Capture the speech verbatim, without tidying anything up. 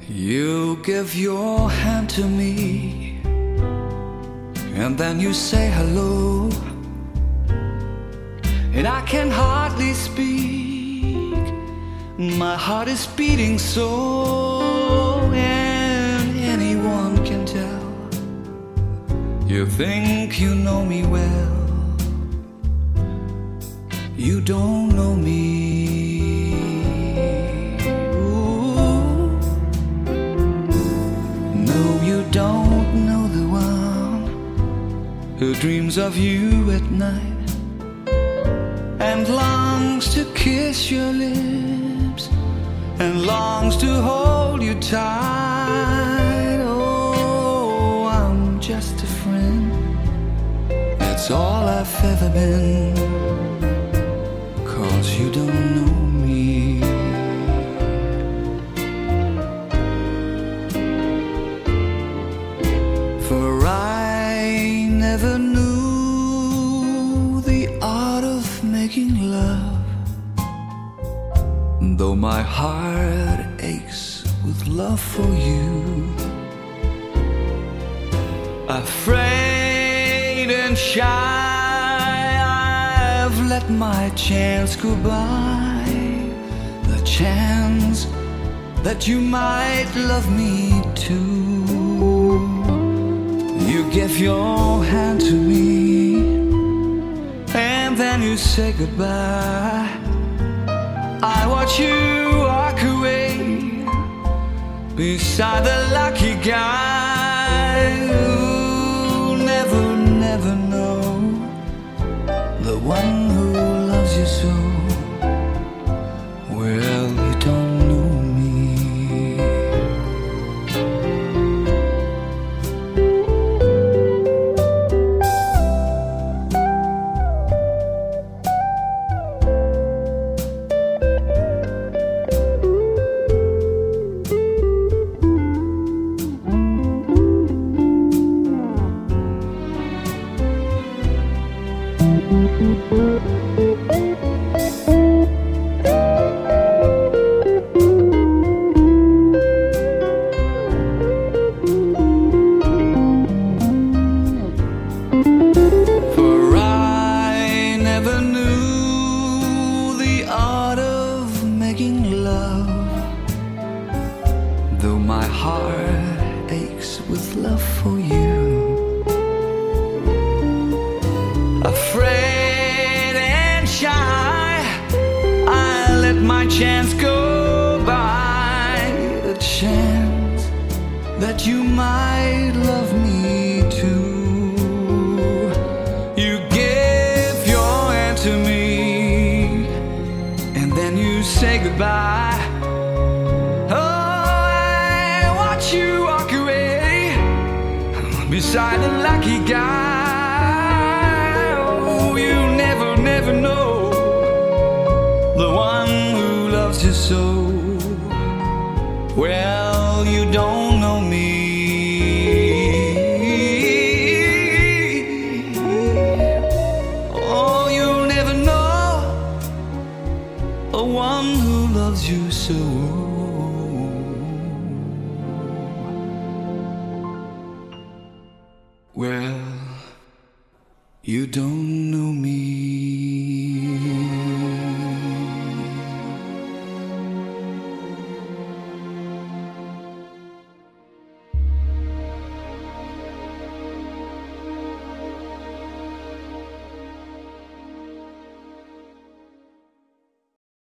You give your hand to me, and then you say hello, and I can hardly speak. My heart is beating so, and anyone can tell. You think you know me well, you don't know me. Don't know the one who dreams of you at night and longs to kiss your lips and longs to hold you tight. Oh, I'm just a friend, that's all I've ever been, 'cause you don't know me. For I never knew the art of making love, though my heart aches with love for you. Afraid and shy, I've let my chance go by, the chance that you might love me too. You give your hand to me, and then you say goodbye. I watch you walk away beside the lucky guy who'll never, never know the one who loves you so. Well, you don't know me. For I never knew the art of making love, though my heart aches with love for you. Afraid and shy, I let my chance go by, a chance that you might love me too. You give your hand to me, and then you say goodbye. Oh, I watch you walk away beside a lucky guy. Never know the one who loves you so. Well, you don't know me. Oh, you'll never know the one who loves you so.